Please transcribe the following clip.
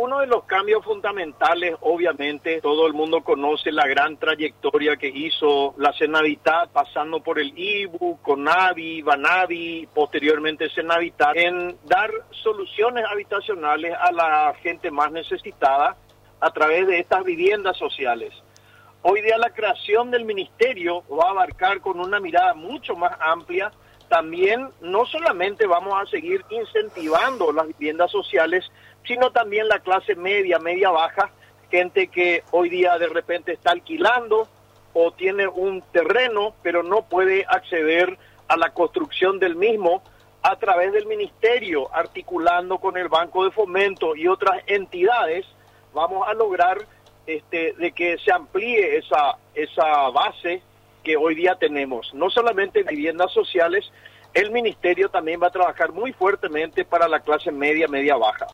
uno de los cambios fundamentales, obviamente, todo el mundo conoce la gran trayectoria que hizo la Senavitat, pasando por el IBU, CONAVI, BANAVI, posteriormente Senavitat, en dar soluciones habitacionales a la gente más necesitada a través de estas viviendas sociales. Hoy día la creación del ministerio va a abarcar con una mirada mucho más amplia. También no solamente vamos a seguir incentivando las viviendas sociales, sino también la clase media, media baja, gente que hoy día de repente está alquilando o tiene un terreno, pero no puede acceder a la construcción del mismo. A través del ministerio, articulando con el Banco de Fomento y otras entidades, vamos a lograr de que se amplíe esa base que hoy día tenemos. No solamente en viviendas sociales, el ministerio también va a trabajar muy fuertemente para la clase media, media baja.